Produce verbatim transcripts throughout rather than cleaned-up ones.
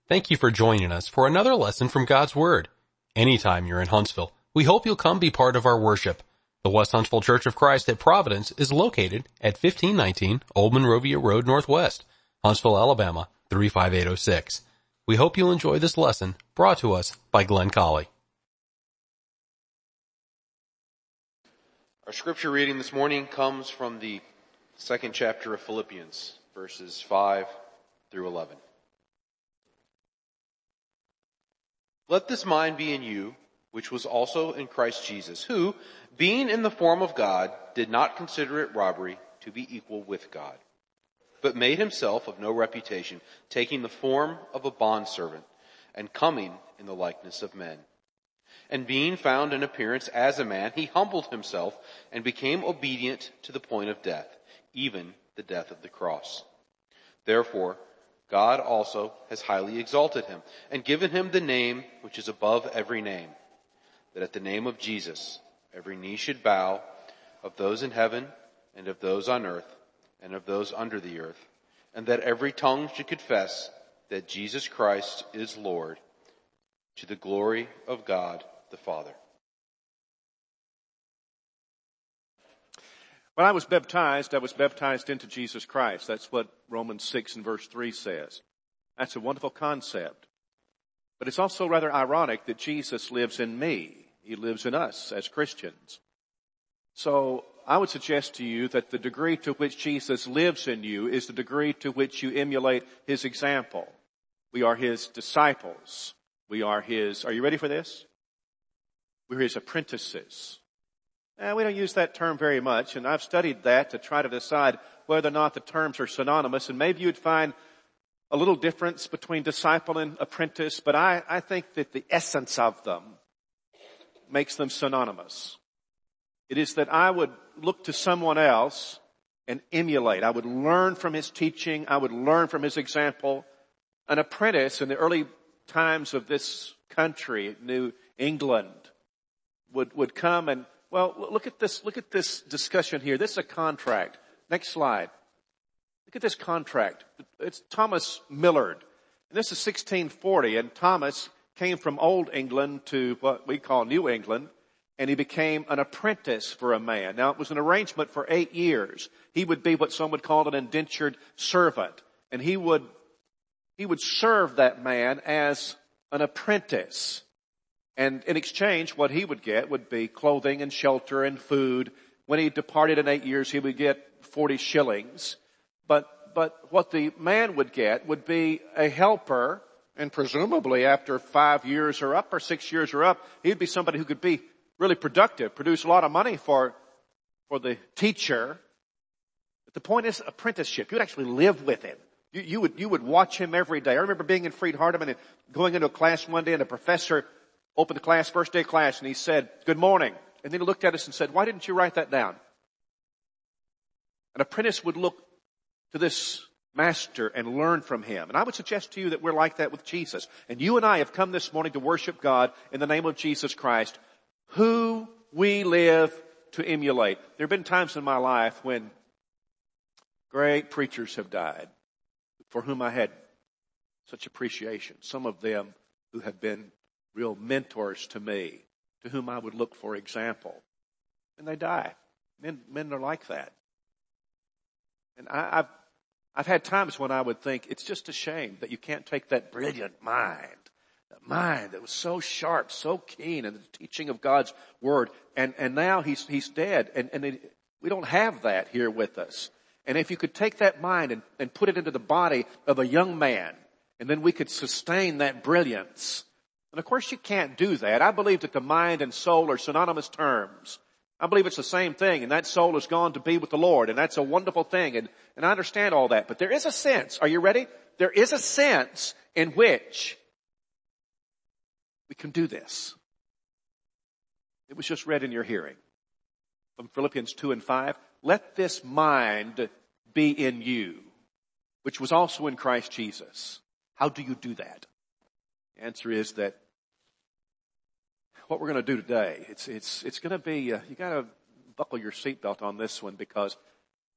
Thank you for joining us for another lesson from God's Word. Anytime you're in Huntsville, we hope you'll come be part of our worship. The West Huntsville Church of Christ at Providence is located at fifteen nineteen Old Monrovia Road Northwest, Huntsville, Alabama, three five eight oh six. We hope you'll enjoy this lesson brought to us by Glenn Colley. Our scripture reading this morning comes from the second chapter of Philippians, verses five through eleven. Let this mind be in you, which was also in Christ Jesus, who, being in the form of God, did not consider it robbery to be equal with God, but made himself of no reputation, taking the form of a bondservant, and coming in the likeness of men. And being found in appearance as a man, he humbled himself and became obedient to the point of death, even the death of the cross. Therefore, God also has highly exalted him and given him the name which is above every name, that at the name of Jesus every knee should bow, of those in heaven and of those on earth and of those under the earth, and that every tongue should confess that Jesus Christ is Lord, to the glory of God the Father. When I was baptized, I was baptized into Jesus Christ. That's what Romans six and verse three says. That's a wonderful concept. But it's also rather ironic that Jesus lives in me. He lives in us as Christians. So I would suggest to you that the degree to which Jesus lives in you is the degree to which you emulate his example. We are his disciples. We are his, are you ready for this? We're his apprentices. And we don't use that term very much, and I've studied that to try to decide whether or not the terms are synonymous, and maybe you'd find a little difference between disciple and apprentice, but I, I think that the essence of them makes them synonymous. It is that I would look to someone else and emulate. I would learn from his teaching. I would learn from his example. An apprentice in the early times of this country, New England, would, would come and Well, look at this, look at this discussion here. This is a contract. Next slide. Look at this contract. It's Thomas Millard. And this is sixteen forty, and Thomas came from Old England to what we call New England, and he became an apprentice for a man. Now, it was an arrangement for eight years. He would be what some would call an indentured servant, and he would, he would serve that man as an apprentice. And in exchange, what he would get would be clothing and shelter and food. When he departed in eight years, he would get forty shillings. But, but what the man would get would be a helper, and presumably after five years or up or six years or up, he'd be somebody who could be really productive, produce a lot of money for, for the teacher. But the point is apprenticeship. You'd actually live with him. You, you would, you would watch him every day. I remember being in Freed-Hardeman and going into a class one day, and a professor opened the class, first day of class, and he said, "Good morning." And then he looked at us and said, "Why didn't you write that down?" An apprentice would look to this master and learn from him. And I would suggest to you that we're like that with Jesus. And you and I have come this morning to worship God in the name of Jesus Christ, who we live to emulate. There have been times in my life when great preachers have died, for whom I had such appreciation. Some of them who have been real mentors to me, to whom I would look for example. And they die. Men, men are like that. And I, I've, I've had times when I would think, it's just a shame that you can't take that brilliant mind, that mind that was so sharp, so keen in the teaching of God's Word, and, and now he's, he's dead. And, and it, we don't have that here with us. And if you could take that mind and, and put it into the body of a young man, and then we could sustain that brilliance. And of course you can't do that. I believe that the mind and soul are synonymous terms. I believe it's the same thing, and that soul has gone to be with the Lord, and that's a wonderful thing, and, and I understand all that. But there is a sense, are you ready? There is a sense in which we can do this. It was just read in your hearing from Philippians two and five. Let this mind be in you, which was also in Christ Jesus. How do you do that? The answer is that what we're going to do today, it's, it's, it's going to be, uh, you got to buckle your seatbelt on this one, because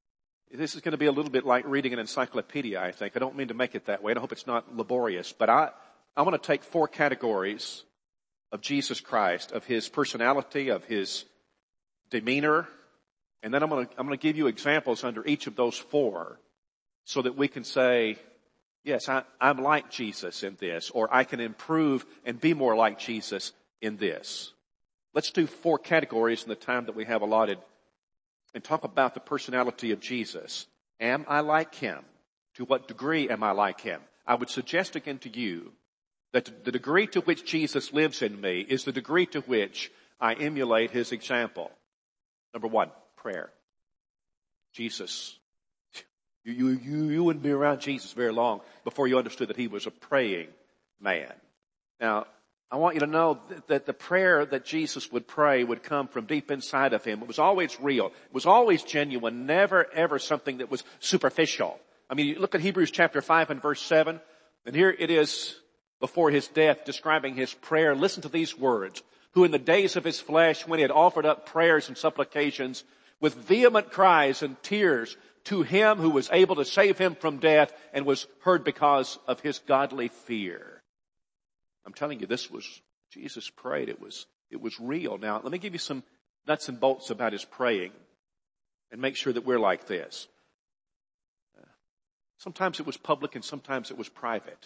This is going to be a little bit like reading an encyclopedia, I think. I don't mean to make it that way. I hope it's not laborious. But I, I want to take four categories of Jesus Christ, of his personality, of his demeanor. And then I'm going to, I'm going to give you examples under each of those four so that we can say, yes, I, I'm like Jesus in this, or I can improve and be more like Jesus in this. Let's do four categories in the time that we have allotted and talk about the personality of Jesus. Am I like him? To what degree am I like him? I would suggest again to you that the degree to which Jesus lives in me is the degree to which I emulate his example. Number one, prayer. Jesus. You, you, you, you wouldn't be around Jesus very long before you understood that he was a praying man. Now, I want you to know that the prayer that Jesus would pray would come from deep inside of him. It was always real. It was always genuine, never ever something that was superficial. I mean, you look at Hebrews chapter five and verse seven, and here it is before his death describing his prayer. Listen to these words. Who in the days of his flesh, when he had offered up prayers and supplications with vehement cries and tears to him who was able to save him from death and was heard because of his godly fear. I'm telling you, this was, Jesus prayed. It was, it was real. Now, let me give you some nuts and bolts about his praying and make sure that we're like this. Uh, sometimes it was public and sometimes it was private.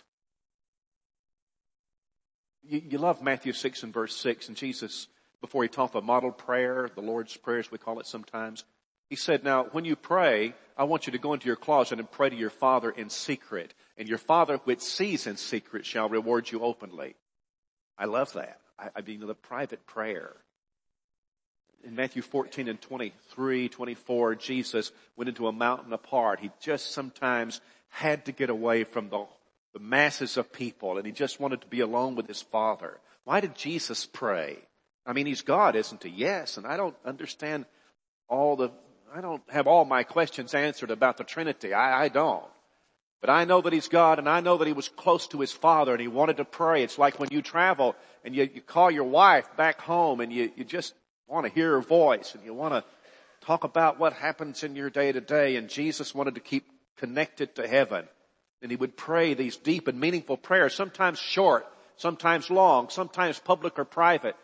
You, you love Matthew six and verse six, and Jesus, before he taught the model prayer, the Lord's Prayer as we call it sometimes, he said, now, when you pray, I want you to go into your closet and pray to your Father in secret. And your Father which sees in secret shall reward you openly. I love that. I, I mean, the private prayer. In Matthew fourteen and twenty-three, twenty-four, Jesus went into a mountain apart. He just sometimes had to get away from the, the masses of people, and he just wanted to be alone with his Father. Why did Jesus pray? I mean, he's God, isn't he? Yes, and I don't understand all the I don't have all my questions answered about the Trinity. I, I don't. But I know that he's God, and I know that he was close to his Father and he wanted to pray. It's like when you travel and you, you call your wife back home and you, you just want to hear her voice and you want to talk about what happens in your day to day. And Jesus wanted to keep connected to heaven. And he would pray these deep and meaningful prayers, sometimes short, sometimes long, sometimes public or private.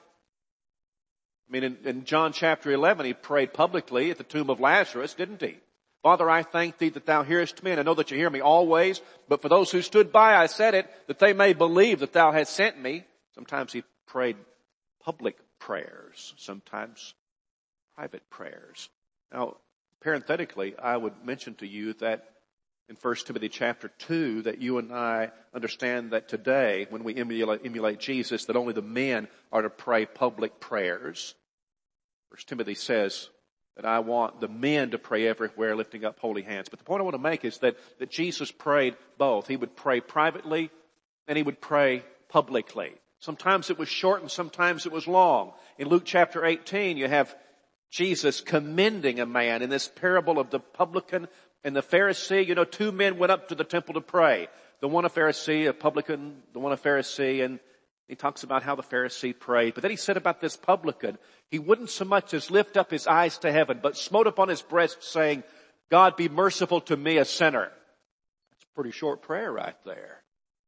I mean, in, in John chapter eleven, he prayed publicly at the tomb of Lazarus, didn't he? Father, I thank thee that thou hearest me, and I know that you hear me always. But for those who stood by, I said it, that they may believe that thou hast sent me. Sometimes he prayed public prayers, sometimes private prayers. Now, parenthetically, I would mention to you that in First Timothy chapter two, that you and I understand that today, when we emulate, emulate Jesus, that only the men are to pray public prayers. First Timothy says that I want the men to pray everywhere, lifting up holy hands. But the point I want to make is that, that Jesus prayed both. He would pray privately and he would pray publicly. Sometimes it was short and sometimes it was long. In Luke chapter eighteen, you have Jesus commending a man in this parable of the publican and the Pharisee. You know, two men went up to the temple to pray. The one a Pharisee, a publican, the one a Pharisee, and he talks about how the Pharisee prayed. But then he said about this publican, he wouldn't so much as lift up his eyes to heaven, but smote upon his breast saying, God be merciful to me, a sinner. That's a pretty short prayer right there.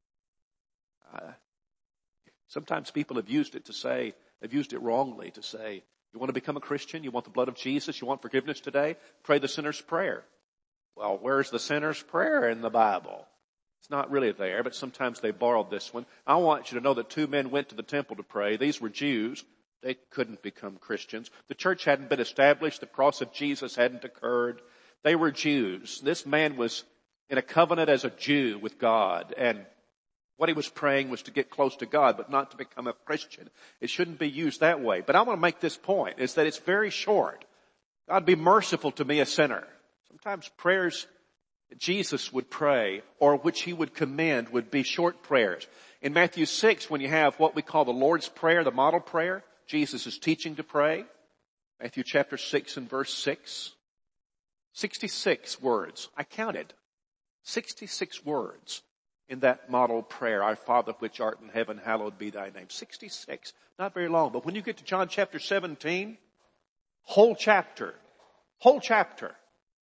Uh, sometimes people have used it to say, they've used it wrongly to say, you want to become a Christian? You want the blood of Jesus? You want forgiveness today? Pray the sinner's prayer. Well, where's the sinner's prayer in the Bible? It's not really there, but sometimes they borrowed this one. I want you to know that two men went to the temple to pray. These were Jews. They couldn't become Christians. The church hadn't been established. The cross of Jesus hadn't occurred. They were Jews. This man was in a covenant as a Jew with God, and what he was praying was to get close to God, but not to become a Christian. It shouldn't be used that way. But I want to make this point, is that it's very short. God be merciful to me, a sinner. Sometimes prayers Jesus would pray, or which he would commend, would be short prayers. In Matthew six, when you have what we call the Lord's Prayer, the model prayer, Jesus is teaching to pray. Matthew chapter six and verse six. sixty-six words. I counted. sixty-six words in that model prayer. Our Father which art in heaven, hallowed be thy name. sixty-six. Not very long. But when you get to John chapter seventeen, whole chapter, whole chapter.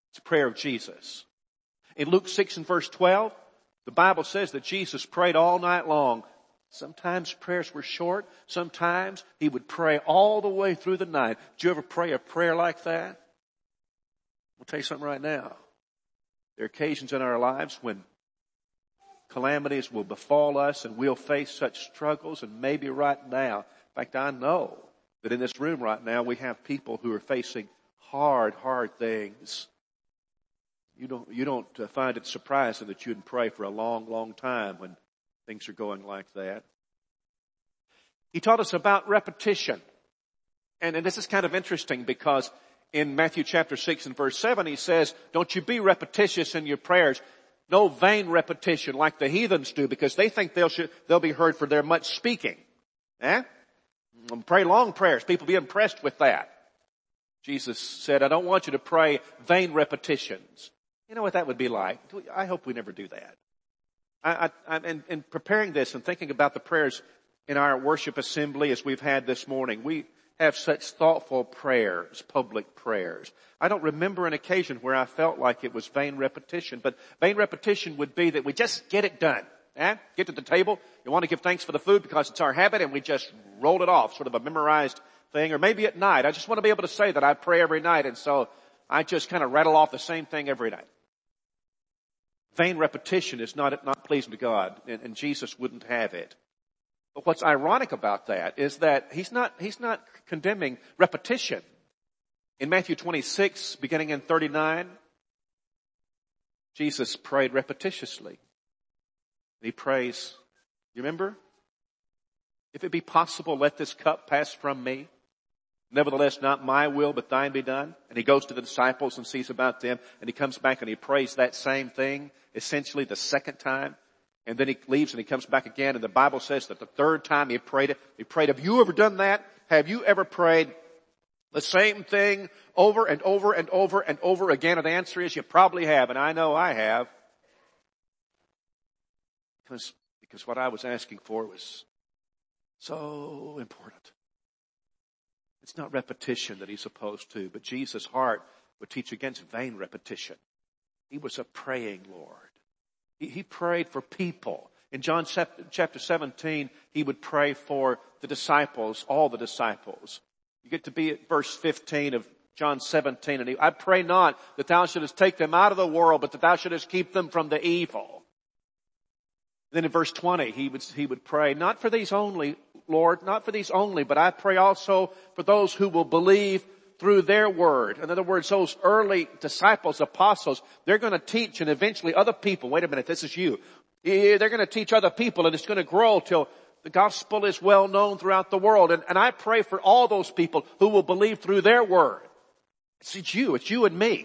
It's a prayer of Jesus. In Luke six and verse twelve, the Bible says that Jesus prayed all night long. Sometimes prayers were short. Sometimes he would pray all the way through the night. Did you ever pray a prayer like that? I'll tell you something right now. There are occasions in our lives when calamities will befall us and we'll face such struggles, and maybe right now, in fact, I know that in this room right now we have people who are facing hard, hard things. You don't, you don't uh, find it surprising that you would pray for a long, long time when things are going like that. He taught us about repetition. And, and this is kind of interesting because in Matthew chapter six and verse seven, he says, don't you be repetitious in your prayers. No vain repetition like the heathens do, because they think they'll, should, they'll be heard for their much speaking. Eh? Pray long prayers. People be impressed with that. Jesus said, I don't want you to pray vain repetitions. You know what that would be like? I hope we never do that. I, I, in, in preparing this and thinking about the prayers in our worship assembly as we've had this morning, we have such thoughtful prayers, public prayers. I don't remember an occasion where I felt like it was vain repetition, but vain repetition would be that we just get it done. Eh? Get to the table. You want to give thanks for the food because it's our habit, and we just roll it off, sort of a memorized thing. Or maybe at night, I just want to be able to say that I pray every night, and so I just kind of rattle off the same thing every night. Vain repetition is not, not pleasing to God, and, and Jesus wouldn't have it. But what's ironic about that is that he's not, he's not condemning repetition. In Matthew twenty-six, beginning in thirty-nine, Jesus prayed repetitiously. He prays, you remember? If it be possible, let this cup pass from me. Nevertheless, not my will, but thine be done. And he goes to the disciples and sees about them, and he comes back and he prays that same thing, essentially the second time. And then he leaves and he comes back again, and the Bible says that the third time he prayed it, he prayed, have you ever done that? Have you ever prayed the same thing over and over and over and over again? And the answer is you probably have, and I know I have. Because, because what I was asking for was so important. It's not repetition that he's opposed to, but Jesus' heart would teach against vain repetition. He was a praying Lord. He, he prayed for people. In John chapter seventeen, he would pray for the disciples, all the disciples. You get to be at verse fifteen of John seventeen, and he, I pray not that thou shouldest take them out of the world, but that thou shouldest keep them from the evil. Then in verse twenty, he would, he would pray, not for these only, Lord, not for these only, but I pray also for those who will believe through their word. In other words, those early disciples, apostles, they're going to teach and eventually other people. Wait a minute, this is you. They're going to teach other people, and it's going to grow till the gospel is well known throughout the world. And, and I pray for all those people who will believe through their word. It's, it's you, it's you and me.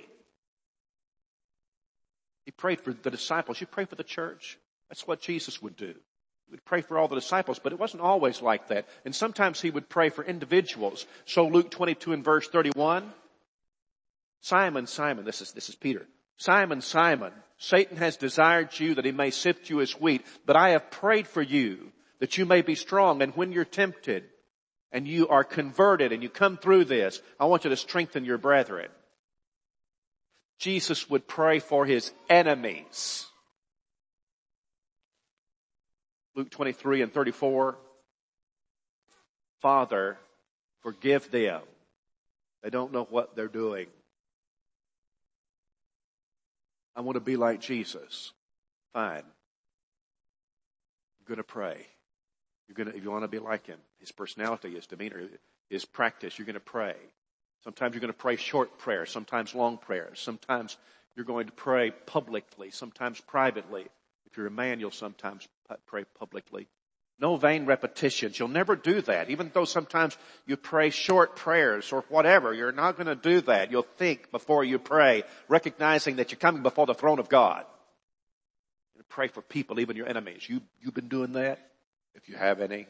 He prayed for the disciples. You pray for the church. That's what Jesus would do. He would pray for all the disciples, but it wasn't always like that. And sometimes he would pray for individuals. So Luke twenty-two and verse thirty-one, Simon, Simon, this is, this is Peter. Simon, Simon, Satan has desired you that he may sift you as wheat, but I have prayed for you that you may be strong. And when you're tempted and you are converted and you come through this, I want you to strengthen your brethren. Jesus would pray for his enemies. Luke twenty-three and thirty-four, Father, forgive them. They don't know what they're doing. I want to be like Jesus. Fine. You're going to pray. You're going to, if you want to be like him, his personality, his demeanor, his practice, you're going to pray. Sometimes you're going to pray short prayers, sometimes long prayers. Sometimes you're going to pray publicly, sometimes privately. If you're a man, you'll sometimes pray publicly. No vain repetitions. You'll never do that. Even though sometimes you pray short prayers or whatever, you're not going to do that. You'll think before you pray, recognizing that you're coming before the throne of God. And pray for people, even your enemies. You, you've been doing that? If you have any.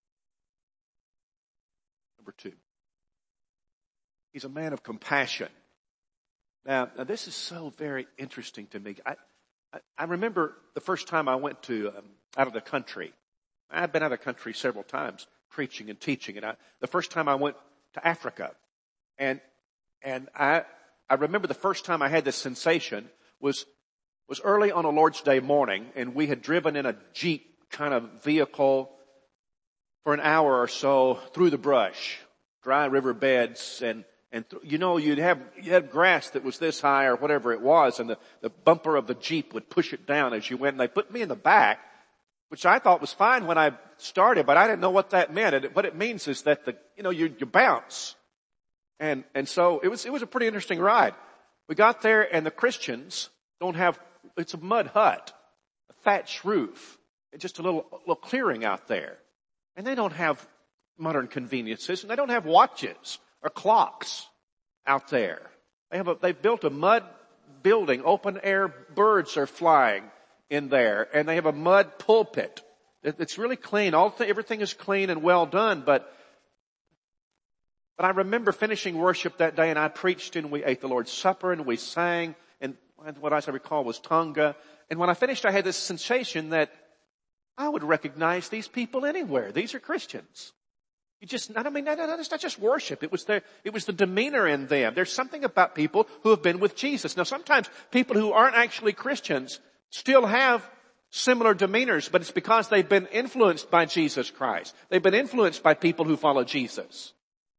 Number two. He's a man of compassion. Now, now this is so very interesting to me. I, I, I remember the first time I went to um, out of the country. I've been out of the country several times preaching and teaching. And I, the first time I went to Africa, and and I I I remember the first time I had this sensation was, was early on a Lord's Day morning, and we had driven in a Jeep kind of vehicle for an hour or so through the brush, dry river beds, and, and th- you know, you'd have, you had grass that was this high or whatever it was, and the, the bumper of the Jeep would push it down as you went, and they put me in the back, which I thought was fine when I started, but I didn't know what that meant. And what it means is that the, you know, you, you bounce. And, and so it was, it was a pretty interesting ride. We got there and the Christians don't have, it's a mud hut, a thatched roof, and just a little, little clearing out there. And they don't have modern conveniences, and they don't have watches or clocks out there. They have a, they've built a mud building, open air birds are flying in there, and they have a mud pulpit. It's really clean. All th- everything is clean and well done, but but I remember finishing worship that day, and I preached, and we ate the Lord's Supper, and we sang, and what I recall was Tonga. And when I finished, I had this sensation that I would recognize these people anywhere. These are Christians. You just, I mean, it's not just worship. It was their, it was the demeanor in them. There's something about people who have been with Jesus. Now, sometimes people who aren't actually Christians still have similar demeanors, but it's because they've been influenced by Jesus Christ. They've been influenced by people who follow Jesus.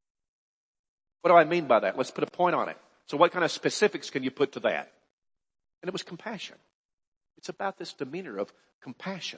What do I mean by that? Let's put a point on it. So what kind of specifics can you put to that? And it was compassion. It's about this demeanor of compassion.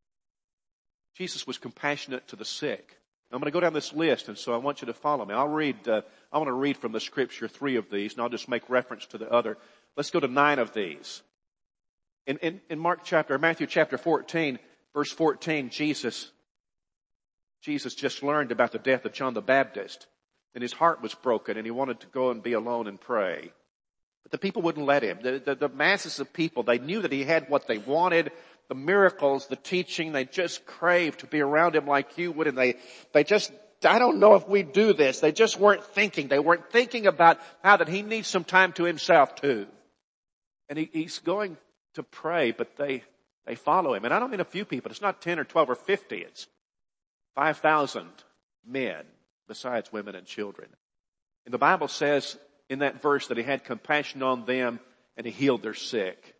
Jesus was compassionate to the sick. I'm going to go down this list, and so I want you to follow me. I'll read, uh, I want to read from the scripture three of these, and I'll just make reference to the other. Let's go to nine of these. In, in, in Mark chapter, Matthew chapter fourteen, verse fourteen, Jesus, Jesus just learned about the death of John the Baptist, and his heart was broken, and he wanted to go and be alone and pray. But the people wouldn't let him. The, the, the masses of people, they knew that he had what they wanted, the miracles, the teaching. They just craved to be around him like you would, and they, they just, I don't know if we do this. They just weren't thinking. They weren't thinking about how that he needs some time to himself too. And he, he's going to pray, but they, they follow him. And I don't mean a few people. It's not ten or twelve or fifty. It's five thousand men besides women and children. And the Bible says in that verse that he had compassion on them and he healed their sick.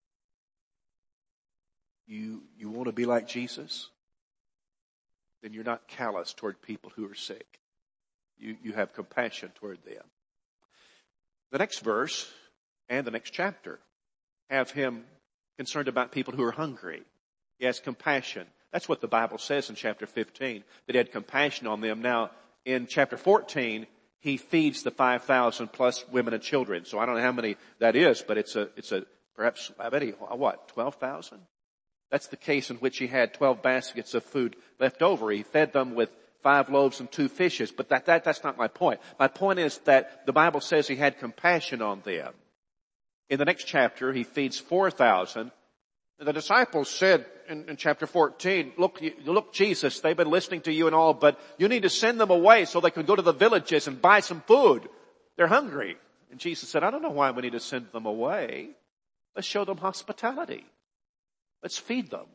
You, you want to be like Jesus? Then you're not callous toward people who are sick. You, you have compassion toward them. The next verse and the next chapter have him concerned about people who are hungry. He has compassion. That's what the Bible says in chapter fifteen, that he had compassion on them. Now, in chapter fourteen, he feeds the five thousand plus women and children. So I don't know how many that is, but it's a, it's a, perhaps, I bet he, what, twelve thousand? That's the case in which he had twelve baskets of food left over. He fed them with five loaves and two fishes, but that, that, that's not my point. My point is that the Bible says he had compassion on them. In the next chapter, he feeds four thousand. The disciples said in, in chapter fourteen, look, you, look, Jesus, they've been listening to you and all, but you need to send them away so they can go to the villages and buy some food. They're hungry. And Jesus said, I don't know why we need to send them away. Let's show them hospitality. Let's feed them.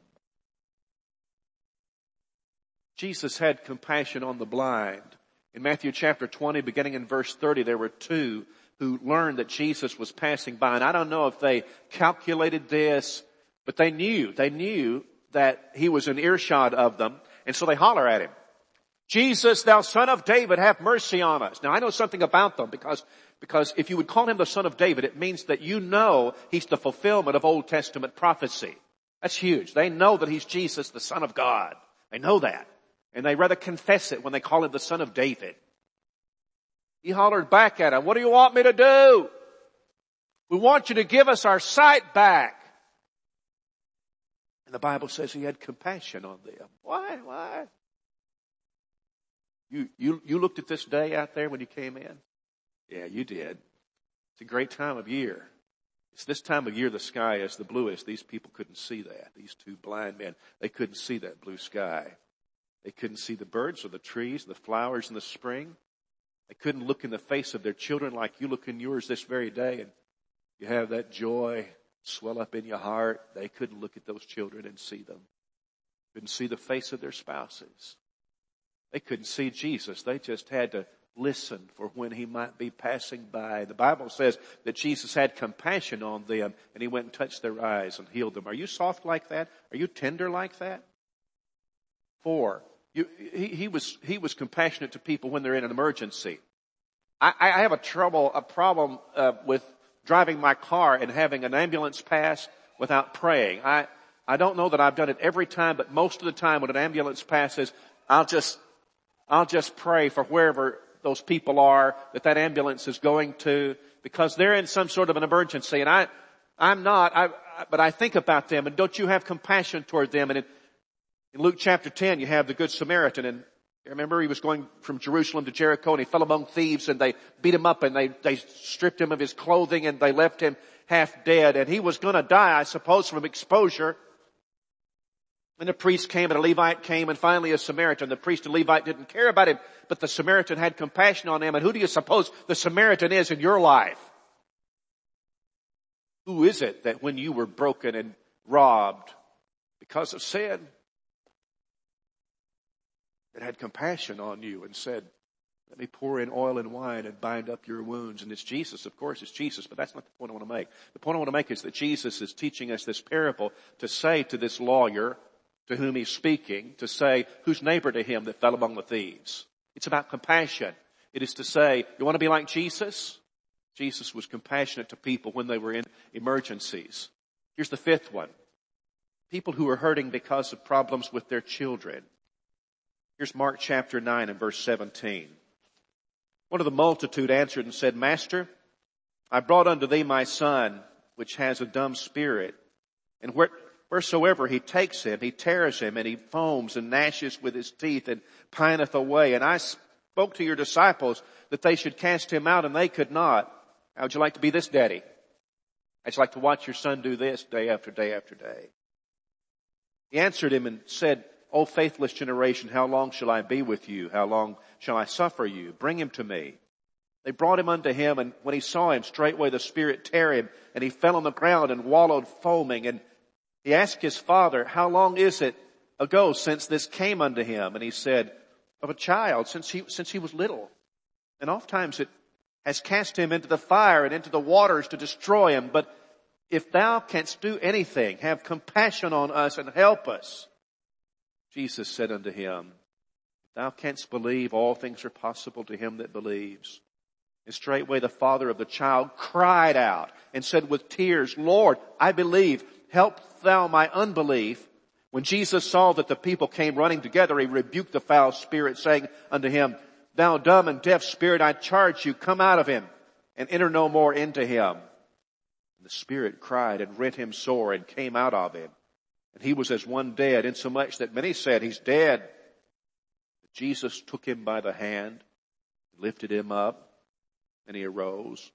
Jesus had compassion on the blind. In Matthew chapter twenty, beginning in verse thirty, there were two who learned that Jesus was passing by. And I don't know if they calculated this, but they knew, they knew that he was in earshot of them. And so they holler at him, Jesus, thou son of David, have mercy on us. Now I know something about them because, because if you would call him the son of David, it means that you know he's the fulfillment of Old Testament prophecy. That's huge. They know that he's Jesus, the Son of God. They know that. And they rather confess it when they call him the Son of David. He hollered back at him, what do you want me to do? We want you to give us our sight back. And the Bible says he had compassion on them. Why? Why? You, you, you looked at this day out there when you came in? Yeah, you did. It's a great time of year. It's this time of year the sky is the bluest. These people couldn't see that. These two blind men, they couldn't see that blue sky. They couldn't see the birds or the trees, the flowers in the spring. They couldn't look in the face of their children like you look in yours this very day and you have that joy swell up in your heart. They couldn't look at those children and see them. Couldn't see the face of their spouses. They couldn't see Jesus. They just had to listen for when he might be passing by. The Bible says that Jesus had compassion on them and he went and touched their eyes and healed them. Are you soft like that? Are you tender like that? Four, you, he, he was, he was compassionate to people when they're in an emergency. I, I have a trouble, a problem uh, with driving my car and having an ambulance pass without praying. I, I don't know that I've done it every time, but most of the time when an ambulance passes, I'll just, I'll just pray for wherever those people are that that ambulance is going to, because they're in some sort of an emergency. And I, I'm not, I, but I think about them. And don't you have compassion toward them? And in, in Luke chapter ten, you have the Good Samaritan. And remember, he was going from Jerusalem to Jericho and he fell among thieves and they beat him up and they, they stripped him of his clothing and they left him half dead. And he was going to die, I suppose, from exposure. And the priest came and a Levite came and finally a Samaritan. The priest and Levite didn't care about him, but the Samaritan had compassion on him. And who do you suppose the Samaritan is in your life? Who is it that when you were broken and robbed because of sin, that had compassion on you and said, let me pour in oil and wine and bind up your wounds? And it's Jesus, of course, it's Jesus, but that's not the point I want to make. The point I want to make is that Jesus is teaching us this parable to say to this lawyer to whom he's speaking, to say, who's neighbor to him that fell among the thieves? It's about compassion. It is to say, you want to be like Jesus? Jesus was compassionate to people when they were in emergencies. Here's the fifth one. People who are hurting because of problems with their children. Here's Mark chapter nine and verse seventeen. One of the multitude answered and said, Master, I brought unto thee my son, which has a dumb spirit, and where Wheresoever he takes him, he tears him, and he foams and gnashes with his teeth and pineth away. And I spoke to your disciples that they should cast him out, and they could not. How would you like to be this daddy? I'd like to watch your son do this day after day after day. He answered him and said, O faithless generation, how long shall I be with you? How long shall I suffer you? Bring him to me. They brought him unto him, and when he saw him, straightway the spirit tear him, and he fell on the ground and wallowed foaming. And he asked his father, how long is it ago since this came unto him? And he said, of a child, since he, since he was little. And oftentimes it has cast him into the fire and into the waters to destroy him. But if thou canst do anything, have compassion on us and help us. Jesus said unto him, if thou canst believe, all things are possible to him that believes. And straightway the father of the child cried out and said with tears, Lord, I believe. Help thou my unbelief. When Jesus saw that the people came running together, he rebuked the foul spirit, saying unto him, thou dumb and deaf spirit, I charge you, come out of him and enter no more into him. And the spirit cried and rent him sore and came out of him. And he was as one dead, insomuch that many said, he's dead. But Jesus took him by the hand, lifted him up, and he arose.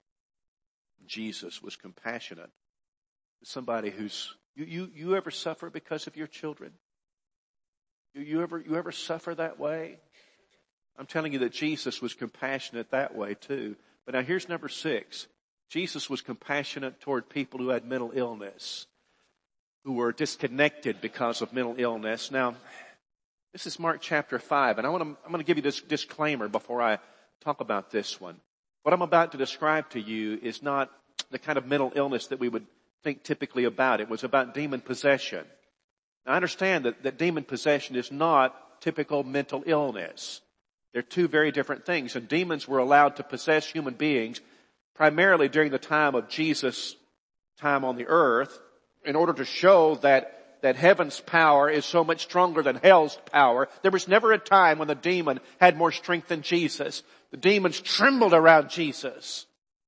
Jesus was compassionate. Somebody who's, you, you, you ever suffer because of your children? You, you ever, you ever suffer that way? I'm telling you that Jesus was compassionate that way too. But now here's number six. Jesus was compassionate toward people who had mental illness, who were disconnected because of mental illness. Now, this is Mark chapter five, and I want to, I'm going to give you this disclaimer before I talk about this one. What I'm about to describe to you is not the kind of mental illness that we would think typically about. It was about demon possession. Now, I understand that, that demon possession is not typical mental illness. They're two very different things. And demons were allowed to possess human beings primarily during the time of Jesus' time on the earth in order to show that, that heaven's power is so much stronger than hell's power. There was never a time when the demon had more strength than Jesus. The demons trembled around Jesus.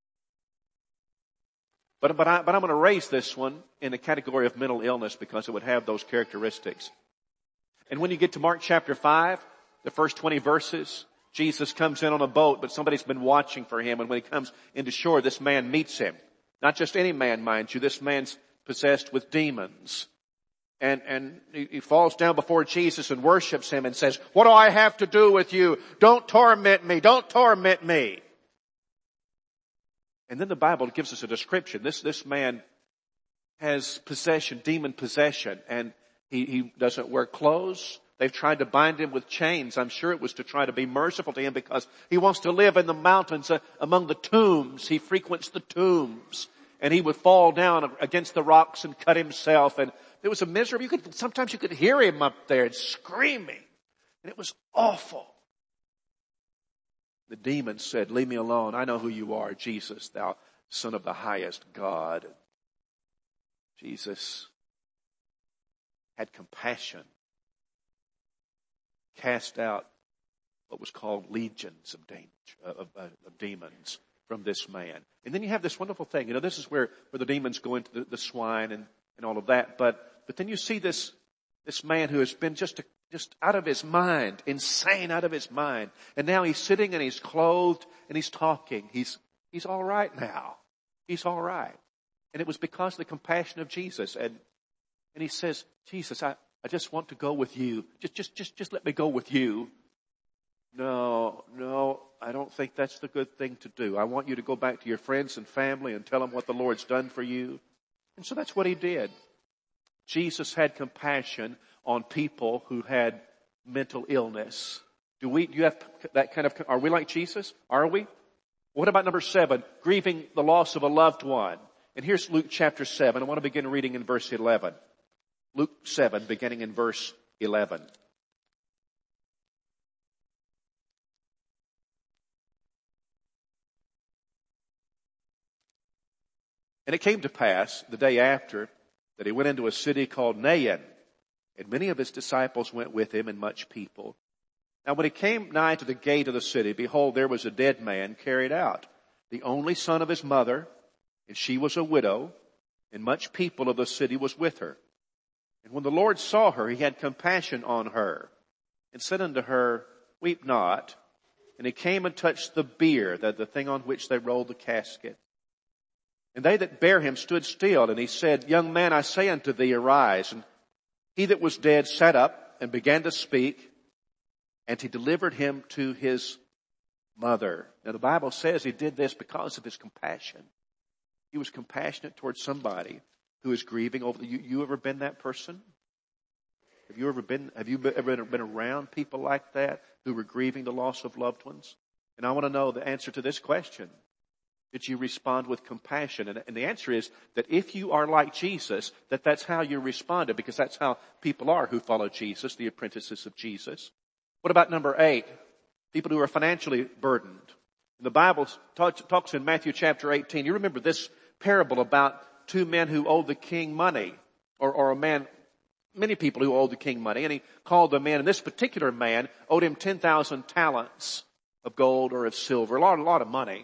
But, but, I, but I'm going to raise this one in the category of mental illness because it would have those characteristics. And when you get to Mark chapter five, the first twenty verses, Jesus comes in on a boat, but somebody's been watching for him. And when he comes into shore, this man meets him. Not just any man, mind you. This man's possessed with demons. And, and he, he falls down before Jesus and worships him and says, what do I have to do with you? Don't torment me. Don't torment me. And then the Bible gives us a description. This, this man has possession, demon possession, and he, he doesn't wear clothes. They've tried to bind him with chains. I'm sure it was to try to be merciful to him because he wants to live in the mountains uh, among the tombs. He frequents the tombs. And he would fall down against the rocks and cut himself. And it was a miserable, you could, sometimes you could hear him up there screaming. And it was awful. The demon said, leave me alone. I know who you are, Jesus, thou Son of the highest God. Jesus had compassion. Cast out what was called legions of, danger, of, of, of demons from this man. And then you have this wonderful thing. You know, this is where, where the demons go into the, the swine and, and all of that. But, but then you see this, this man who has been just, a, just out of his mind, insane out of his mind. And now he's sitting and he's clothed and he's talking. He's, he's all right now. He's all right. And it was because of the compassion of Jesus. And, and he says, Jesus, I, I just want to go with you. Just, just, just, just let me go with you. No, no, I don't think that's the good thing to do. I want you to go back to your friends and family and tell them what the Lord's done for you. And so that's what he did. Jesus had compassion on people who had mental illness. Do we, do you have that kind of, are we like Jesus? Are we? What about number seven? Grieving the loss of a loved one. And here's Luke chapter seven. I want to begin reading in verse eleven. Luke seven, beginning in verse eleven. And it came to pass the day after that he went into a city called Nain, and many of his disciples went with him, and much people. Now when he came nigh to the gate of the city, behold, there was a dead man carried out, the only son of his mother, and she was a widow, and much people of the city was with her. And when the Lord saw her, he had compassion on her, and said unto her, weep not. And he came and touched the bier, the, the thing on which they rolled the casket. And they that bare him stood still, and he said, young man, I say unto thee, arise. And he that was dead sat up and began to speak, and he delivered him to his mother. Now the Bible says he did this because of his compassion. He was compassionate towards somebody who is grieving over. You, you ever been that person? Have you ever been? Have you ever been around people like that who were grieving the loss of loved ones? And I want to know the answer to this question: did you respond with compassion? And, and the answer is that if you are like Jesus, that that's how you responded, because that's how people are who follow Jesus, the apprentices of Jesus. What about number eight? People who are financially burdened. And the Bible talks, talks in Matthew chapter eighteen. You remember this parable about two men who owed the king money, or, or a man, many people who owed the king money, and he called them in, and this particular man owed him ten thousand talents of gold or of silver, a lot, a lot of money.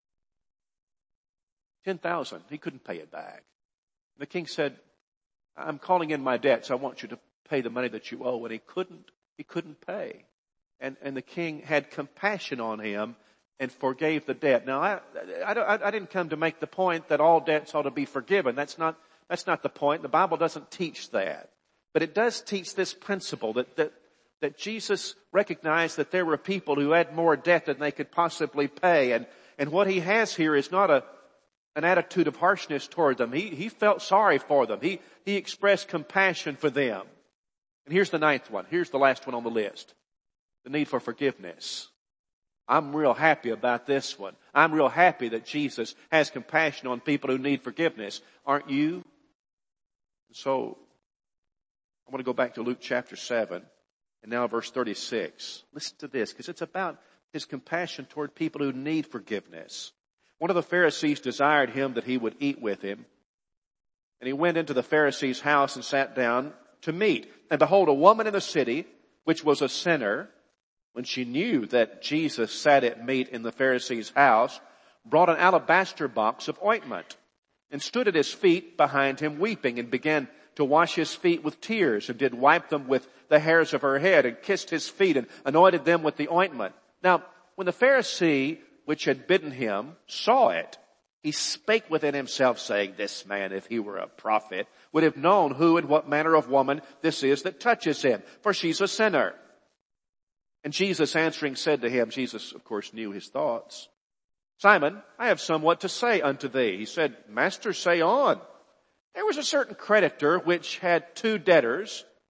ten thousand. He couldn't pay it back. And the king said, I'm calling in my debts. I want you to pay the money that you owe. And he couldn't, he couldn't pay. And, and the king had compassion on him and forgave the debt. Now, I, I, I didn't come to make the point that all debts ought to be forgiven. That's not, that's not the point. The Bible doesn't teach that. But it does teach this principle that, that, that Jesus recognized that there were people who had more debt than they could possibly pay. And, and what he has here is not a, an attitude of harshness toward them. He, he felt sorry for them. He, he expressed compassion for them. And here's the ninth one. Here's the last one on the list. The need for forgiveness. I'm real happy about this one. I'm real happy that Jesus has compassion on people who need forgiveness. Aren't you? So, I want to go back to Luke chapter seven and now verse thirty-six. Listen to this, because it's about his compassion toward people who need forgiveness. One of the Pharisees desired him that he would eat with him. And he went into the Pharisee's house and sat down to meat. And behold, a woman in the city, which was a sinner, when she knew that Jesus sat at meat in the Pharisee's house, brought an alabaster box of ointment and stood at his feet behind him weeping, and began to wash his feet with tears, and did wipe them with the hairs of her head, and kissed his feet and anointed them with the ointment. Now, when the Pharisee which had bidden him saw it, he spake within himself, saying, this man, if he were a prophet, would have known who and what manner of woman this is that touches him, for she's a sinner. And Jesus answering said to him, Jesus, of course, knew his thoughts. Simon, I have somewhat to say unto thee. He said, Master, say on. There was a certain creditor which had two debtors.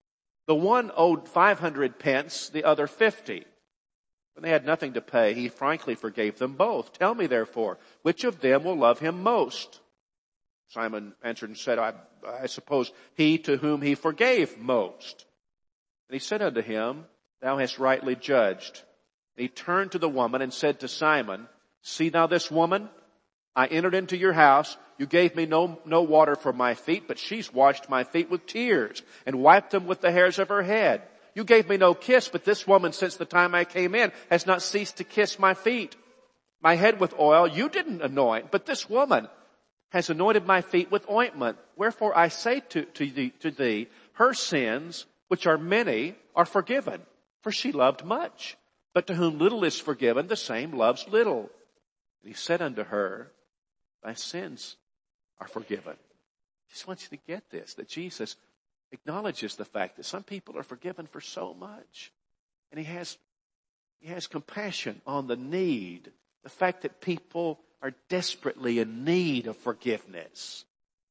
The one owed five hundred pence, the other fifty. When they had nothing to pay, he frankly forgave them both. Tell me, therefore, which of them will love him most? Simon answered and said, I, I suppose he to whom he forgave most. And he said unto him, Thou hast rightly judged. And he turned to the woman and said to Simon, See thou this woman? I entered into your house. You gave me no, no water for my feet, but she's washed my feet with tears and wiped them with the hairs of her head. You gave me no kiss, but this woman, since the time I came in, has not ceased to kiss my feet. My head with oil you didn't anoint, but this woman has anointed my feet with ointment. Wherefore I say to, to, thee, to thee, her sins, which are many, are forgiven, for she loved much. But to whom little is forgiven, the same loves little. And he said unto her, Thy sins are forgiven. I just want you to get this, that Jesus acknowledges the fact that some people are forgiven for so much. And he has, he has compassion on the need, the fact that people are desperately in need of forgiveness.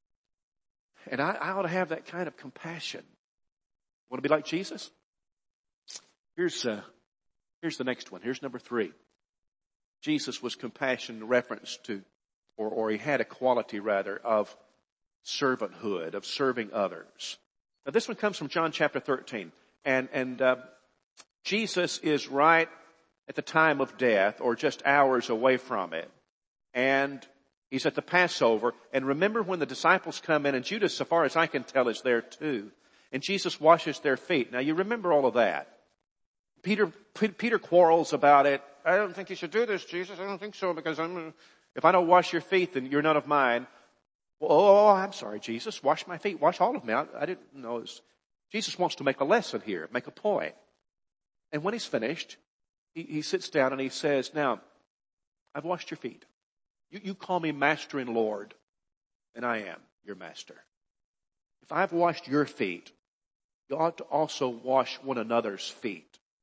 And I, I ought to have that kind of compassion. Want to be like Jesus? Here's, uh, here's the next one. Here's number three. Jesus was compassion in reference to, or, or he had a quality rather of servanthood, of serving others. Now this one comes from John chapter thirteen. And, and, uh, Jesus is right at the time of death or just hours away from it. And he's at the Passover. And remember when the disciples come in, and Judas, so far as I can tell, is there too. And Jesus washes their feet. Now you remember all of that. Peter, Peter quarrels about it. I don't think you should do this, Jesus. I don't think so, because I'm, if I don't wash your feet, then you're none of mine. Well, oh, I'm sorry, Jesus. Wash my feet. Wash all of me. I, I didn't know this. Jesus wants to make a lesson here, make a point. And when he's finished, he, he sits down and he says, now, I've washed your feet. You, you call me master and Lord, and I am your master. If I've washed your feet, you ought to also wash one another's feet.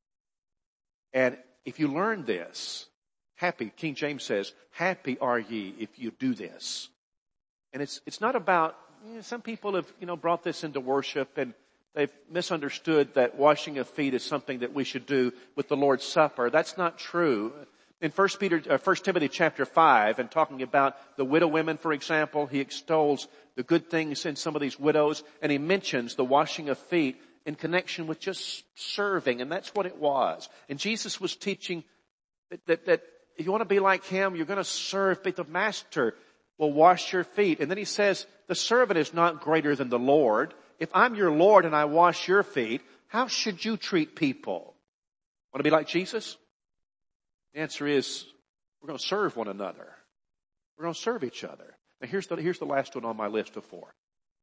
And if you learn this, happy, King James says, happy are ye if you do this. And it's, it's not about, you know, some people have, you know, brought this into worship and they've misunderstood that washing of feet is something that we should do with the Lord's Supper. That's not true. In First Peter, uh, First Timothy chapter five, and talking about the widow women, for example, he extols the good things in some of these widows, and he mentions the washing of feet in connection with just serving, and that's what it was. And Jesus was teaching that, that, that if you want to be like him, you're going to serve, but the master will wash your feet. And then he says, the servant is not greater than the Lord. If I'm your Lord and I wash your feet, how should you treat people? Want to be like Jesus? The answer is, we're going to serve one another. We're going to serve each other. Now here's the, here's the last one on my list of four.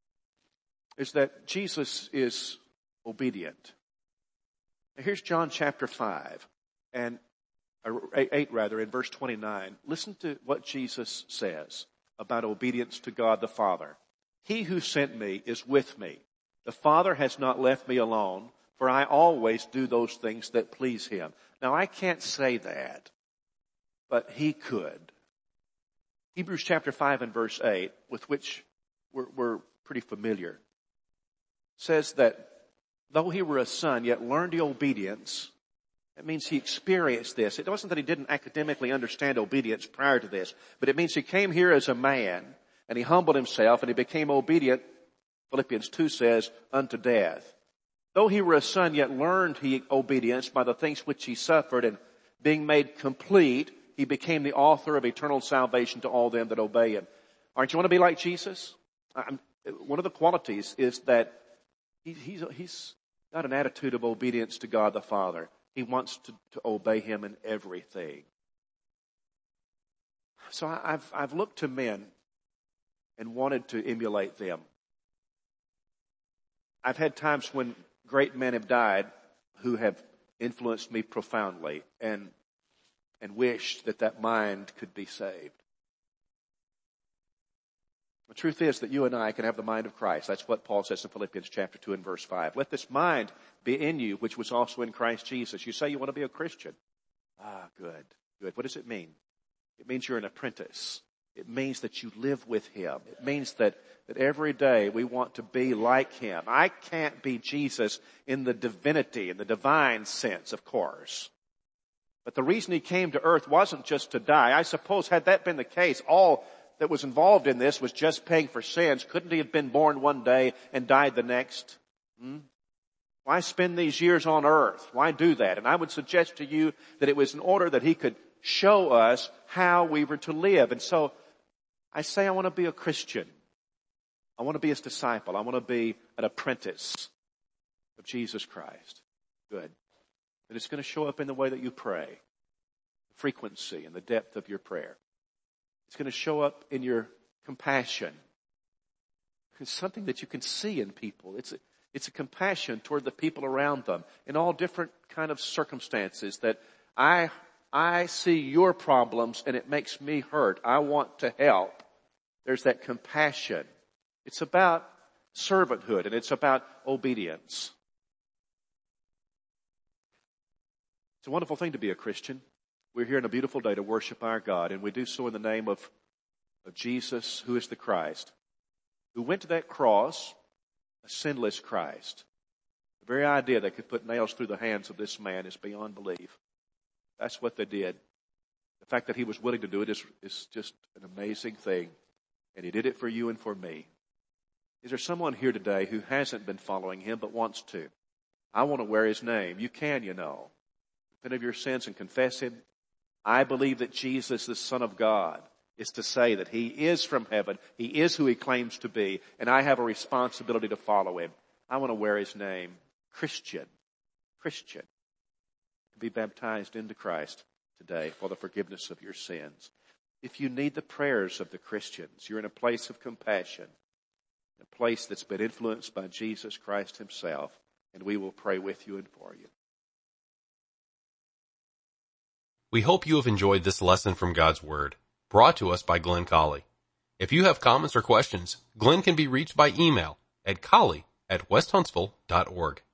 Is that Jesus is obedient. Now here's John chapter five and eight rather, in verse twenty-nine. Listen to what Jesus says about obedience to God the Father. He who sent me is with me. The Father has not left me alone, for I always do those things that please him. Now I can't say that, but he could. Hebrews chapter five and verse eight, with which we're, we're pretty familiar, says that though he were a son, yet learned the obedience. That means he experienced this. It wasn't that he didn't academically understand obedience prior to this, but it means he came here as a man and he humbled himself and he became obedient, Philippians two says, unto death. Though he were a son, yet learned he obedience by the things which he suffered, and being made complete, he became the author of eternal salvation to all them that obey him. Aren't you want to be like Jesus? I'm, one of the qualities is that he, he's, he's got an attitude of obedience to God the Father. He wants to, to obey him in everything. So I, I've, I've looked to men and wanted to emulate them. I've had times when great men have died who have influenced me profoundly and, and wished that that mind could be saved. The truth is that you and I can have the mind of Christ. That's what Paul says in Philippians chapter two and verse five. Let this mind be in you, which was also in Christ Jesus. You say you want to be a Christian. Ah, good, good. What does it mean? It means you're an apprentice. It means that you live with him. It means that, that every day we want to be like him. I can't be Jesus in the divinity, in the divine sense, of course. But the reason he came to earth wasn't just to die. I suppose had that been the case, all that was involved in this was just paying for sins. Couldn't he have been born one day and died the next? Hmm? Why spend these years on earth? Why do that? And I would suggest to you that it was in order that he could show us how we were to live. And so I say I want to be a Christian. I want to be his disciple. I want to be an apprentice of Jesus Christ. Good. And it's going to show up in the way that you pray, the frequency and the depth of your prayer. It's going to show up in your compassion. It's something that you can see in people. It's a, it's a compassion toward the people around them in all different kind of circumstances that I, I see your problems and it makes me hurt. I want to help. There's that compassion. It's about servanthood and it's about obedience. It's a wonderful thing to be a Christian. We're here on a beautiful day to worship our God, and we do so in the name of, of Jesus, who is the Christ, who went to that cross, a sinless Christ. The very idea they could put nails through the hands of this man is beyond belief. That's what they did. The fact that he was willing to do it is, is just an amazing thing, and he did it for you and for me. Is there someone here today who hasn't been following him but wants to? I want to wear his name. You can, you know. Repent of your sins and confess him. I believe that Jesus, the Son of God, is to say that he is from heaven. He is who he claims to be. And I have a responsibility to follow him. I want to wear his name. Christian. Christian. To be baptized into Christ today for the forgiveness of your sins. If you need the prayers of the Christians, you're in a place of compassion. A place that's been influenced by Jesus Christ himself. And we will pray with you and for you. We hope you have enjoyed this lesson from God's Word, brought to us by Glenn Colley. If you have comments or questions, Glenn can be reached by email at colley at west huntsville dot org.